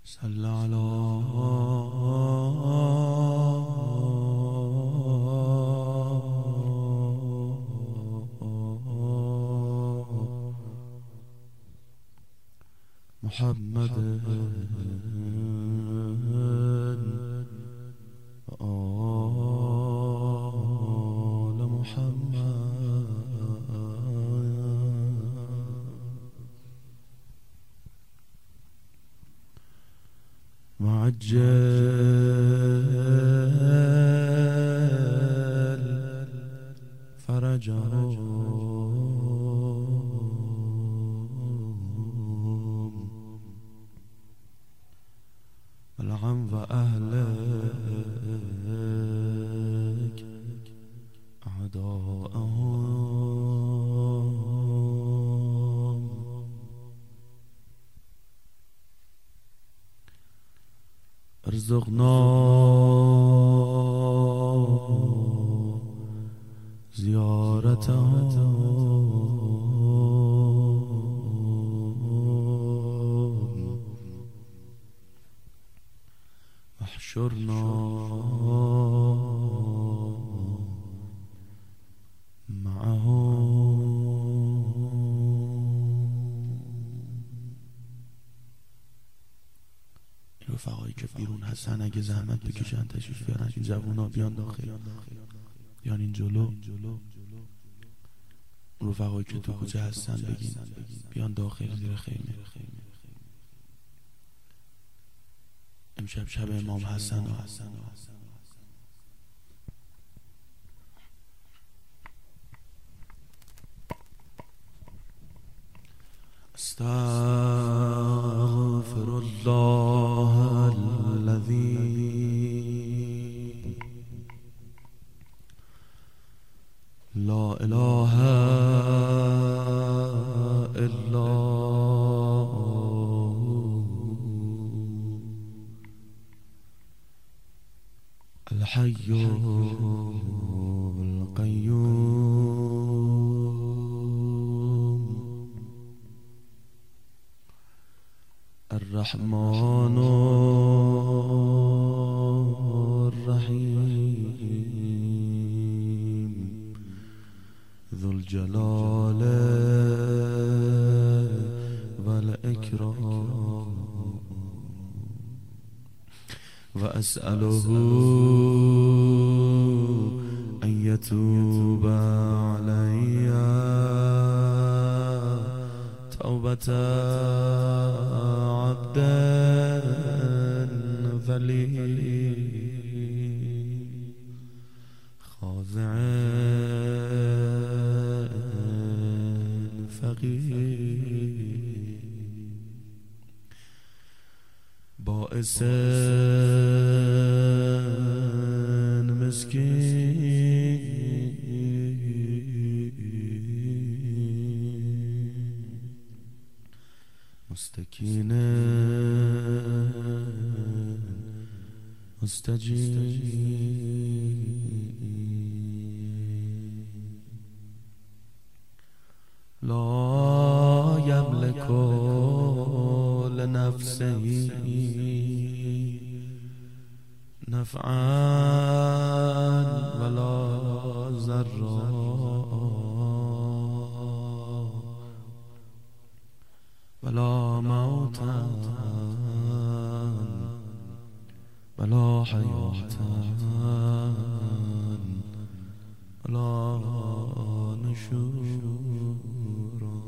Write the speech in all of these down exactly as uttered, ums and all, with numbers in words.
صل على محمد آل محمد وعجل فرجهم والعم وأهلك أعداءهم ارزقنا زيارتهم واحشرنا رفقایی که بیرون هستن اگه زحمت بکشن تشریف بیارن این جوونا بیان داخل، بیان این جلو. رفقایی که تو کوچه هستن بگین بیان داخل زیر خیمه. امشب شب امام حسن ها. استغفر الله الذي لا اله الا هو الحي القيوم الرحمن الرحيم ذو الجلال والإكرام وأسأله أن يتوب علي توبة عبد ذليل خاضع فقير بائس مسكين مستكين مستجيب لا يملك لنفسه نفعا ولا ضرا ولا موتا ولا حياة ولا نشورا.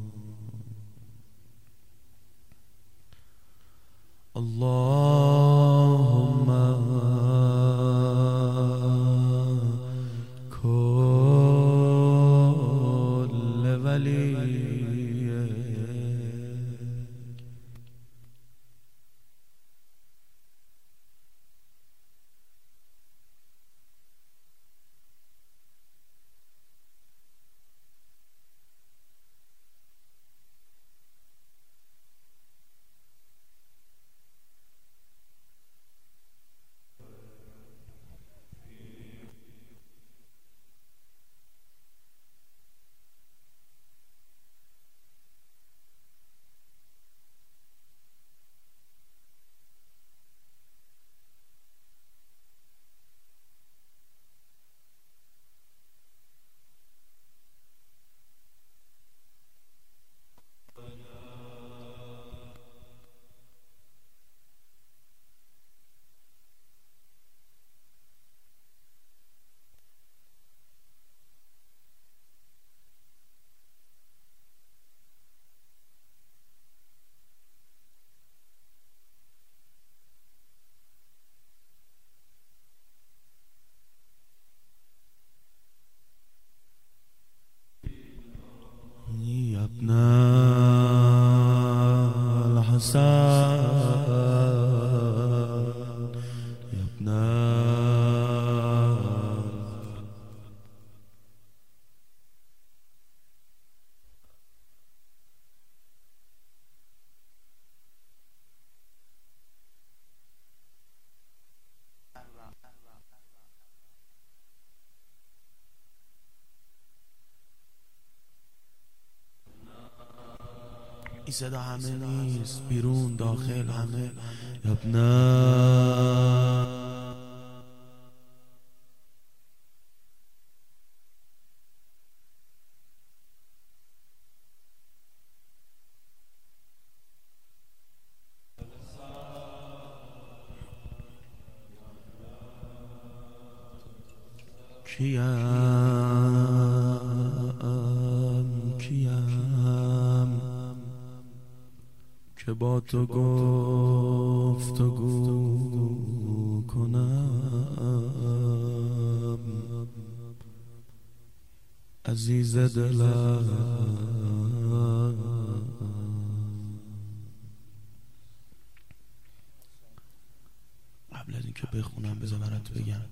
اللهم كل ولي حسن يا ابن این صدا همه نیست، بیرون داخل همه یا ابن کیم کیم که با تو گفتگو کنم عزیز دلم. قبل از اینکه بخونم بذار برات بگم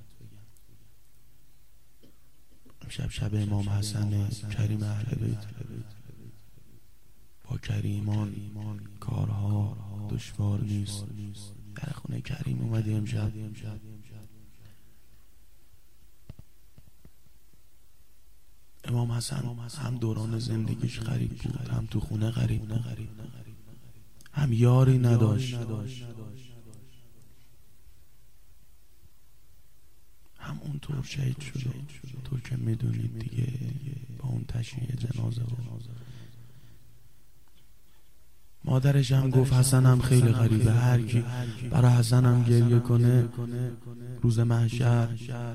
شب شب امام حسن کریم اهل بیت. با کریمان کارها دشوار نیست. در خونه کریم اومدی امشب. امام حسن هم دوران زندگیش غریب بود، هم تو خونه غریب بود، هم یاری نداشت، هم اون طور شهید شده. طور که میدونید دیگه با اون تشییع جنازه و مادرش هم گفت حسن هم خیلی غریبه، هر کی برای حسن هم گریه کنه روز محشر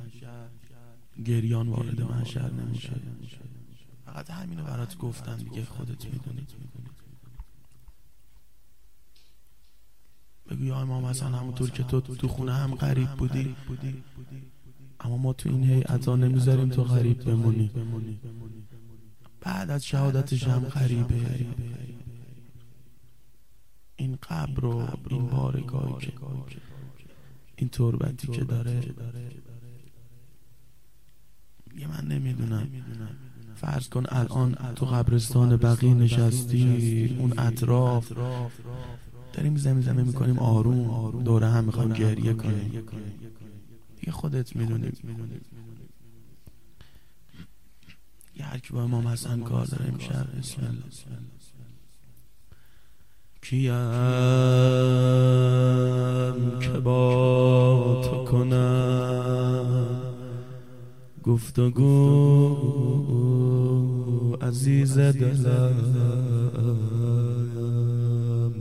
گریان وارد محشر نمیشه. فقط همینو برات گفتم دیگه، خودت میدونید. بگو یا امام حسن همونطور که تو تو خونه هم غریب بودی، اما ما تو این هیئتا نمیذاریم تو غریب بمونی. بعد از شهادتش هم غریبه. این قبر و این بارگاهی که این تربتی که داره، یه من نمیدونم. فرض کن الان تو قبرستان بقیع نشستی، اون اطراف داریم زمزمه میکنیم آروم، دوره هم میخوایم گریه کنیم دیگه، خودت میدونی. یه هر کی با امام حسن کار داره امشب بسم الله. کیم که با تو کنم گفتگو عزیز دلم،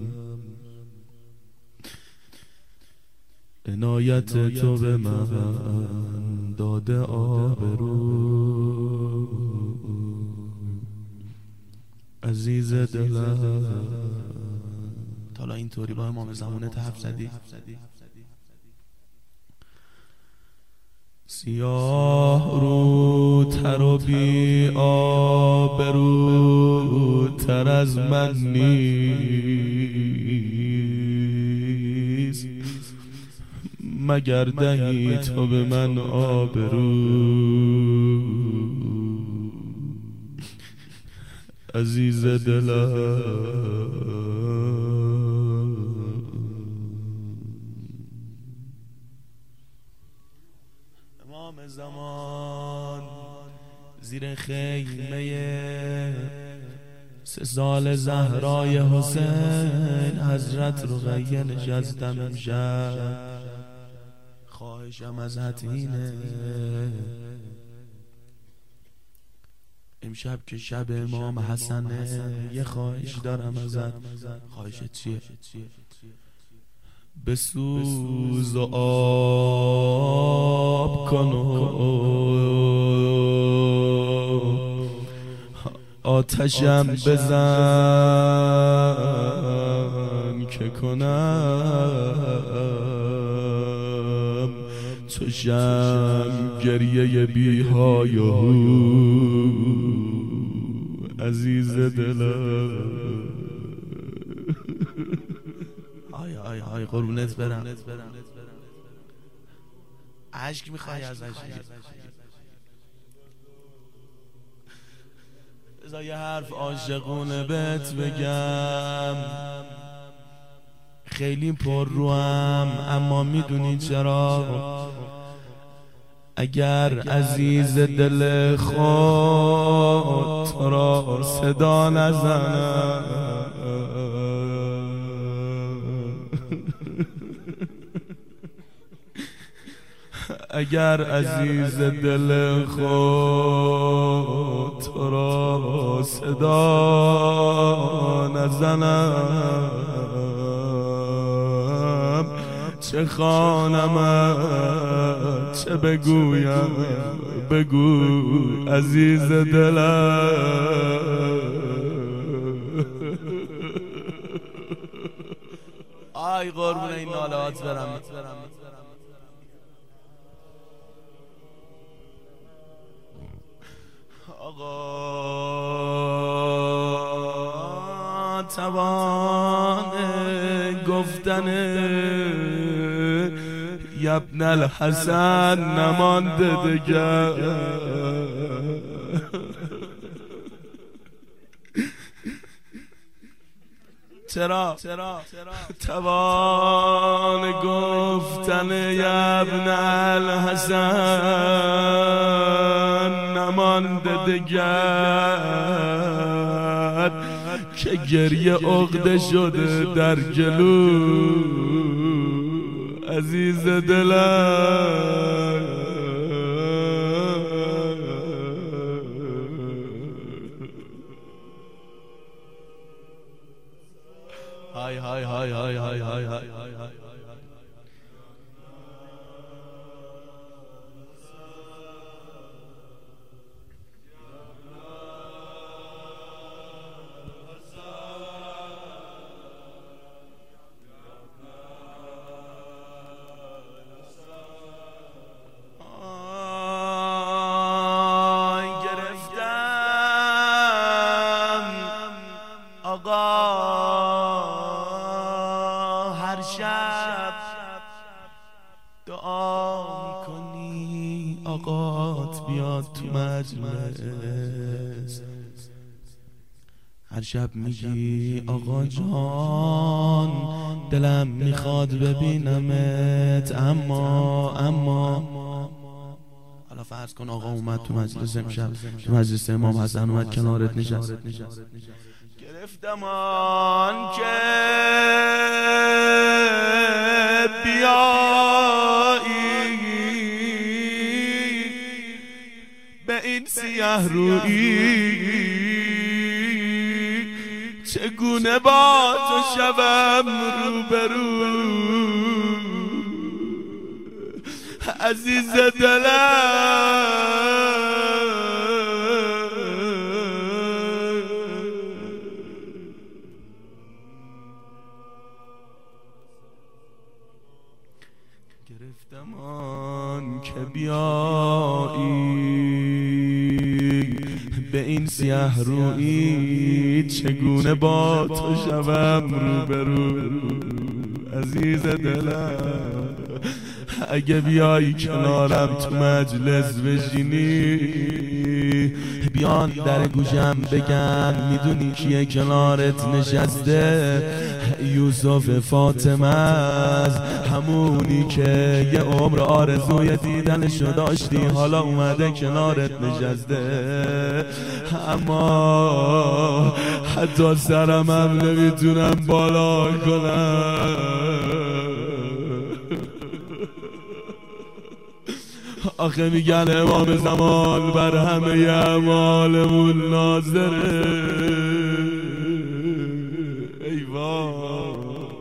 عنایت تو به من داده آبرو عزیز دلم. حالا اینطوری با امام زمانت حرف زدی؟ سیاه رو تر و بی آبرو تر از من نیست، مگر دهی تو به من آبرو عزیز دلم. امام زمان زیر خیمه سه سال زهرای حسین حضرت رقیه نشستم امشب. خواهشم ازت اینه امشب که شب امام حسنه، یه خواهش دارم ازت. خواهشت چیه؟ بسوز و آب کن و آتشم بزن که کنم تو شم گریه بیهای و عزیز دلم. های های قربونت برم. عشق میخوای ازش؟ بذار یه حرف عاشقونه بهت بگم، خیلی پر روام اما میدونی چرا؟ اگر عزیز دل خود تو را صدا نزنم، اگر عزیز دل خود تو را صدا نزنم، چه خوانم چه بگویم، بگو عزیز دلم. آی قربون این نالهات برم. آقا توان گفتن یبن الحسن نمانده دگر، چرا توان گفتن یبن الحسن نمانده دگر، که گریه عقده شده در گلو عزیز دلم. های های های های های های های شب دعا میکنی آقات بیاد تو مجلس، هر شب میگی آقا جان دلم میخواد ببینمت، اما اما حالا فرض کن آقا اومد تو مجلس امشب، تو مجلس امام حسن اومد کنارت نشست، گرفتم آن که بیایی به این سیاه رویی، چگونه با تو شوم روبرو عزیز دلم. گرفتم آن که بیایی به این سیاه رویی، چگونه با تو شوم روبرو عزیز دلم. اگه بیایی کنارم تو مجلس بشینی، بیان در گوشم بگن میدونی کیه کنارت نشسته؟ یوسف فاطمه است، همونی که یه عمر آرزوی دیدنشو داشتی، حالا اومده کنارت نشسته. اما حتی سرم هم نمیتونم بالا کنم، آخه میگن امام زمان بر همه اعمالمون ناظره. ای وای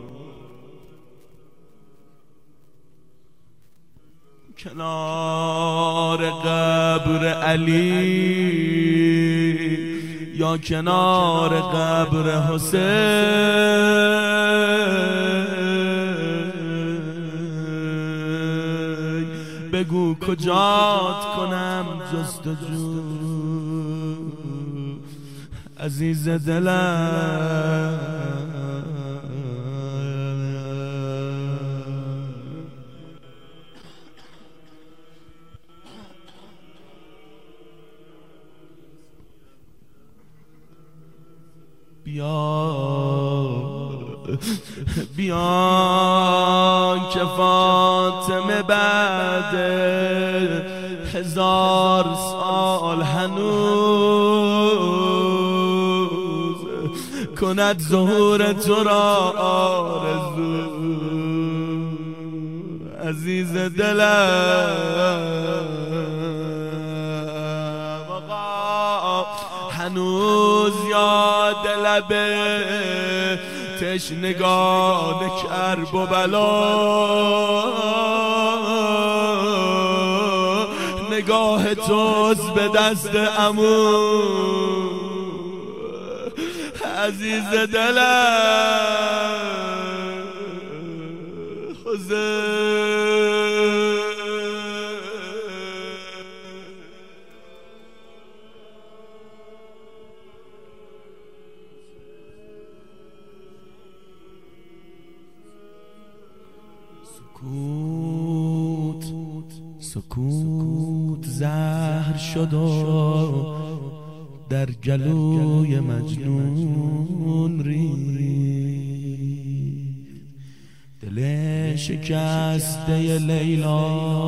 کنار قبر علی یا کنار قبر حسین، بگو کجات کنم جستجو عزیز دلم. بیان که فاطمه بعد هزار سال هنوز کند ظهور تو را آرزو. عزیز دلم آقا هنوز یاد لب تشنگان کرب و بلا نگاه توست به دست عمو. عزیز دلم سکوت سکوت زهر شد و در گلوی مجنون ریخت. دل شکسته لیلا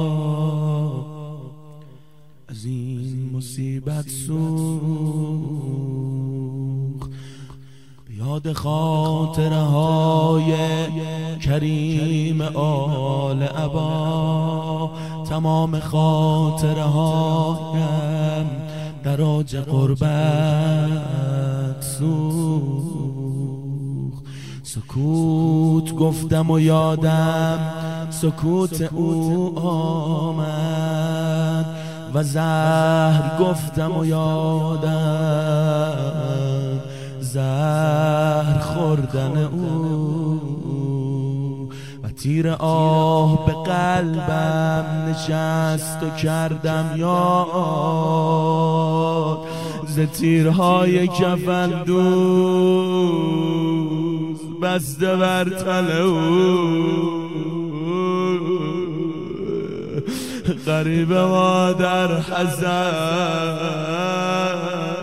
از این مصیبت سوخت. بیاد خاطره های کریم آل عبا تمام خاطره هایم در اوج قربت سوخت. سکوت گفتم و یادم سکوت او آمد و زهر گفتم و یادم زهر خوردن او. و تیر آه به قلبم نشست و کردم یاد ز تیرهای کفن دوز بسته بر تن او. غریب ما در حزن.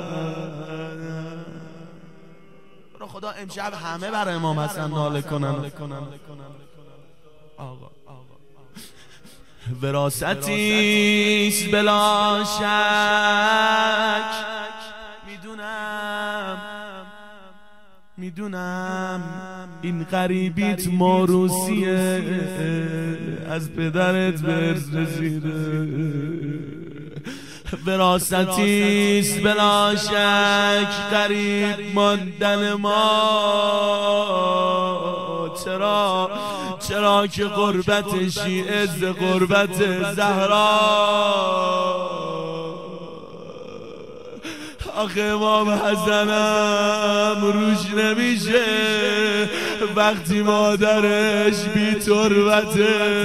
خدا امشب همه برای امام حسن ناله کنن. وراثتیست بلا شک میدونم میدونم این غریبیت موروثیه از پدرت به ارث رسیده. وراثتیست بلا شک غریب ماندن ما. چرا چرا که غربت شیعه ز غربت زهرا. آخه امام حسنم روش نمیشه وقتی مادرش بی تربته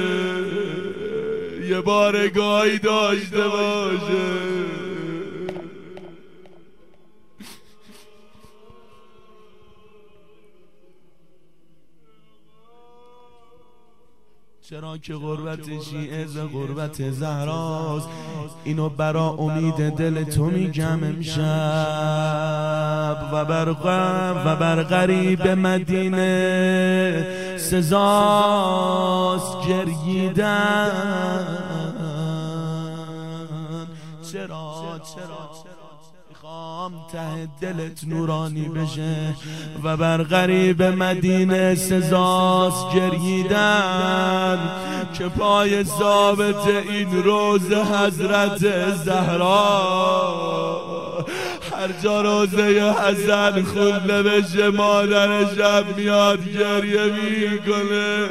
یه بارگاهی داشته باشه. چرا که غربت شیعه ز غربت زهراست. اینو برا امید دل تو میگم امشب و بر غم و بر غریب مدینه سزاست گرییدن. چرا چرا میخوام ته دلت نورانی بشه و بر غریب مدینه سزاست گرییدن که پای ثابت این روز حضرت زهرا. هر جا روزه حسن خونده بشه مادرشم میاد گریه میکنه.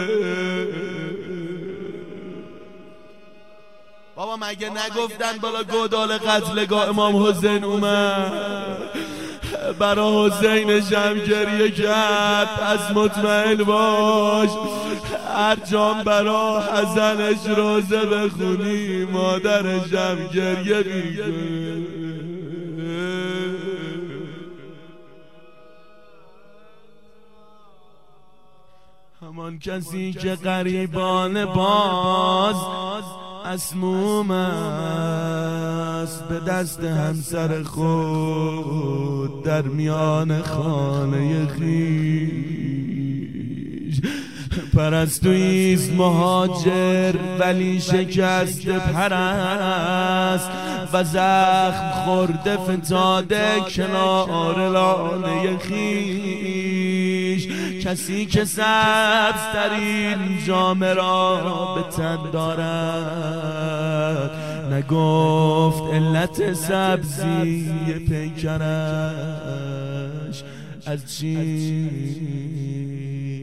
بابا مگه نگفتن بالا گودال قتلگاه امام حسین اومد برا حسینشم گریه کرد. پس مطمئن باش هر جام برا حسنش روزه بخونی مادرشم گریه میکنه. همان کسی که غریبان باز اسموم است به دست همسر خود در میان خانه خویش. پرستویست مهاجر ولی شکست پرست و زخم خورده فتاده کنار لانه خویش. کسی که سبزترین جامه را به تن دارد نگفت علت سبزی پیکرش از چی.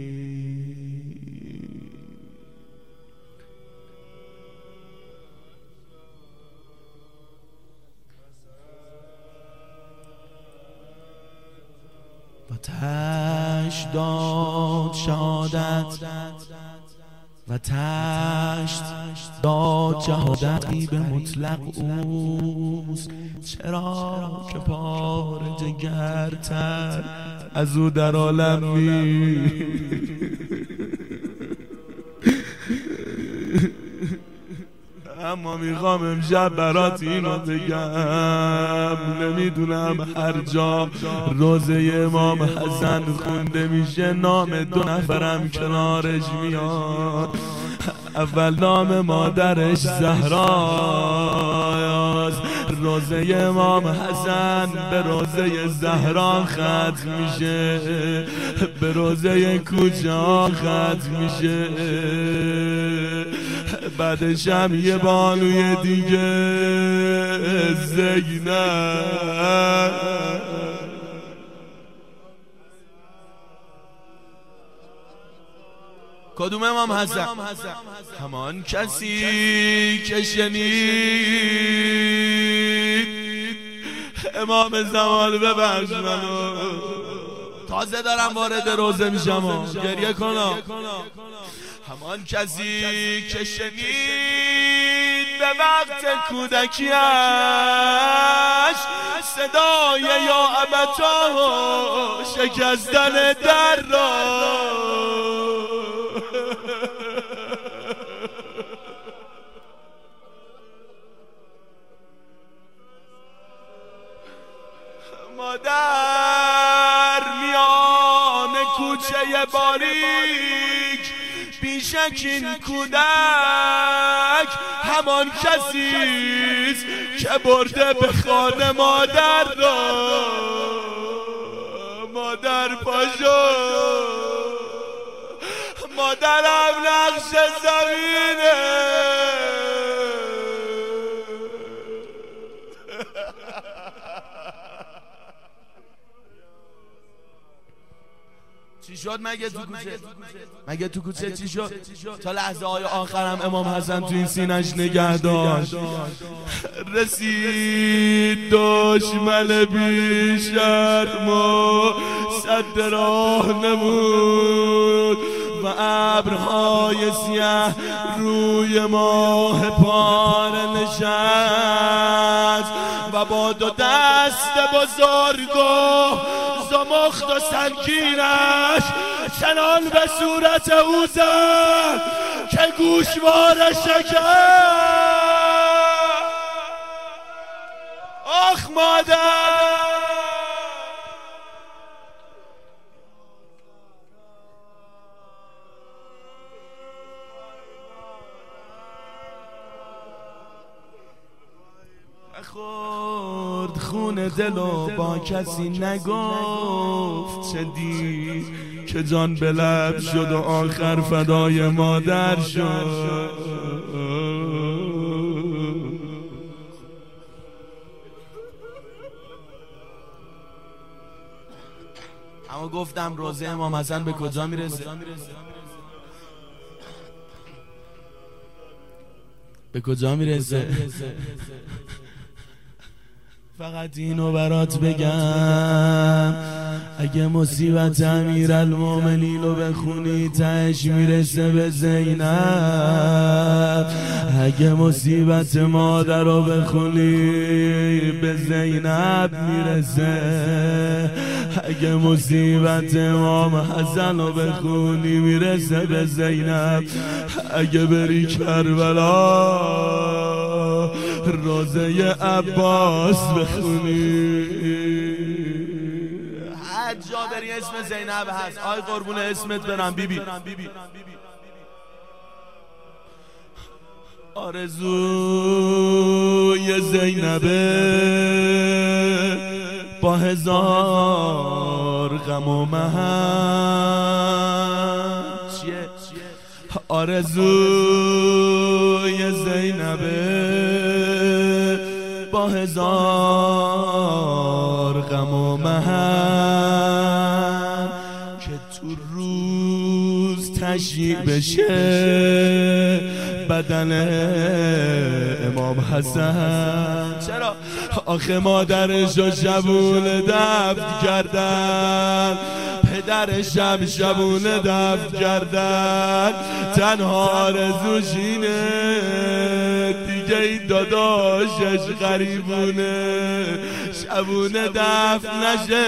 و تشت داد شهادت و تشت داد شهادتی به مطلق اوست. چرا که پار جگرتر از او در عالم می اما میخوام امشب برات اینو بگم، نمیدونم هر جا روزه امام حسن خونده میشه نام دو نفرم کنارش میاد. اول نام مادرش زهراست، روزه امام حسن به روزه زهرا ختم میشه، به روزه کوچه ختم میشه. بعدش هم یه بانوی دیگه زینب. کدوم امام حسن؟ همان کسی که شنید امام زمان ببخش منو، تازه دارم وارد روزه میشم و گریه کنم. همان کسی که شنید به وقت کودکیش صدای یا ابتا شکستن در را، مادر میان کوچه باریک بیشک این کودک همان کسیست که برده به خانه مادر را. مادر پاشو، مادرم نقش زمینه. چی شد مگه تو کوچه؟ مگه تو کوچه چی شد؟ تا لحظه های آخرم امام حسن تو این سینش نگه داشت. رسید دشمن بی شرم و صد راه نمود و ابرهای سیاه روی ماه پاره نشست و با دو دست بزرگ و زمخت و سنگینش چنان به صورت او زد که گوشوارش شکست. آخ مادر، خورد خون دل و با کسی نگفت چه دید که جان به لب شد و آخر فدای مادر شد. اما گفتم روزه امام حسن به کجا میرسه؟ به کجا میرسه؟ فقط اینو برات بگم، اگه مصیبت امیرالمومنین رو بخونی تهش میرسه به زینب، اگه مصیبت مادر رو بخونی به زینب میرسه، اگه مصیبت امام حسن رو بخونی میرسه به زینب، اگه بری کربلا روزه عباس بخونی. هر جا بری اسم زینب هست. آی قربون اسمت برم بیبی. آرزوی زینبه با هزار غم و محن. چیه؟ آرزوی زینبه با هزار غم و محن که تو روز تشییع بشه بدن امام حسن. چرا؟ آخه مادرشو شبونه دفن کردن، پدرش هم شبونه دفن کردن، تنها آرزوش اینه دیگه این داداشش غریبونه شبونه دفن نشه.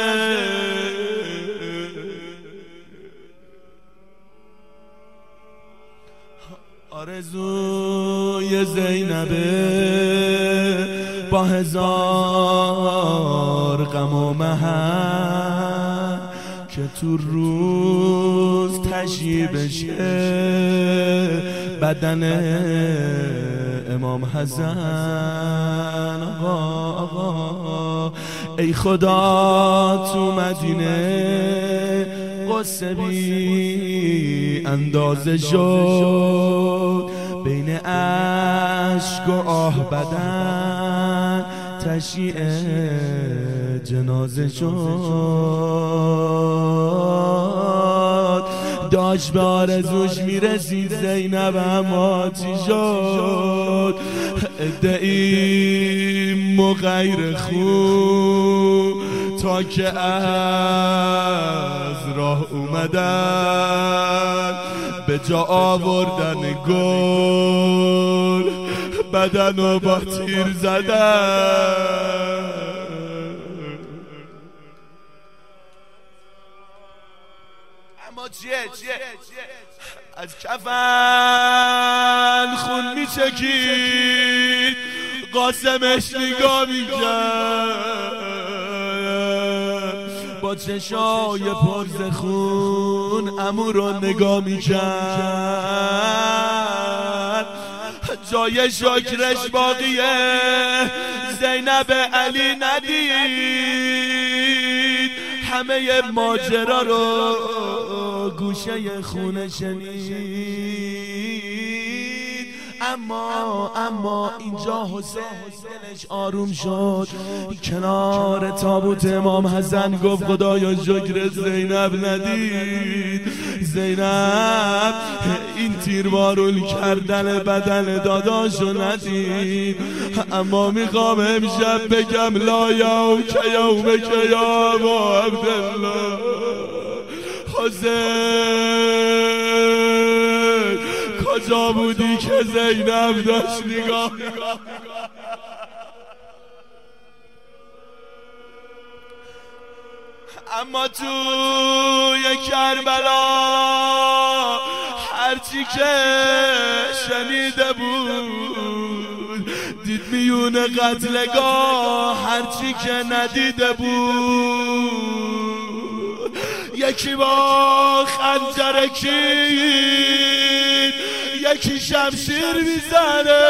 آرزوی زینبه با هزار غم و محن که تو روز تشییع بشه بدن امام حسن. آقا آقا ای خدا تو مدینه قصه بی اندازه شد، بین اشک و آه بدن تشییع جنازه شد. داشت به آرزوش میرسید زینب اما چی شد؟ ادعی مغیر خون تا که از راه اومدن به جا آوردن گل بدن و با تیر زدن. اما چیه چیه از کفن خون میچکید قاسمش نگاه میکرد با چشای پرز خون عمو رو نگاه میکرد. جای شکرش باقیه زینب علی ندید، همه ماجرا رو گوشه خونه شنید. اما اما اینجا حسین دلش آروم شد، کنار تابوت امام حسن گفت خدایا شکر زینب ندید. زینب این تیروارون کردن بدن داداشو ندید. اما میخوام امشب بگم لا یوم که یوم که یا ابا عبدالله. حسین کجا بودی که زینب داشت نگاه؟ اما تو یک کربلا هرچی که شنیده بود دید میون قتلگاه، هرچی که ندیده بود یکی با خنجر کید، یکی شمشیر میزنه،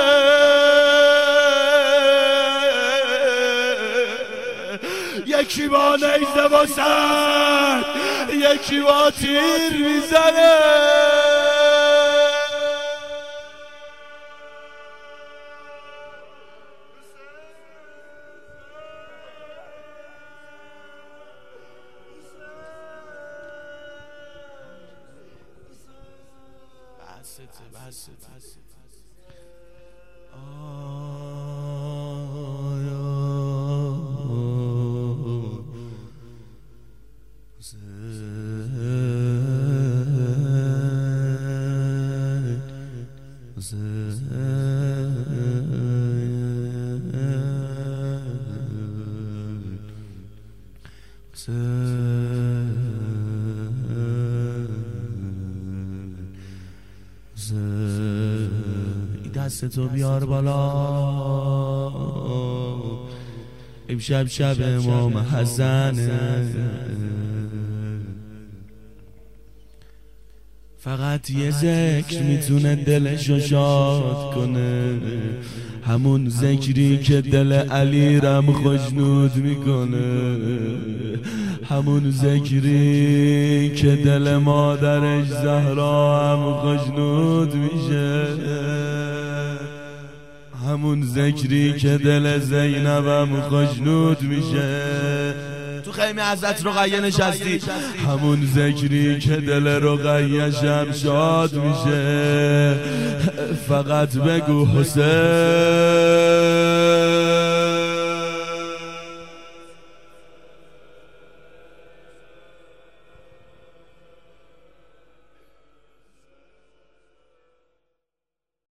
یکی با نیزه با سر، یکی با تیر میزنه. بس بس دستتو بیار بالا. امشب شب امام حسنه، فقط یه ذکر میتونه دلشو شاد کنه، همون ذکری که دل علی رم خوشنود میکنه، همون ذکری که دل مادرش زهرا هم خوشنود میشه، همون ذکری که دل زینب هم خوشنود میشه. تو خیمه حضرت رقیه نشستی، همون ذکری که دل رقیه شم شاد میشه. فقط بگو حسین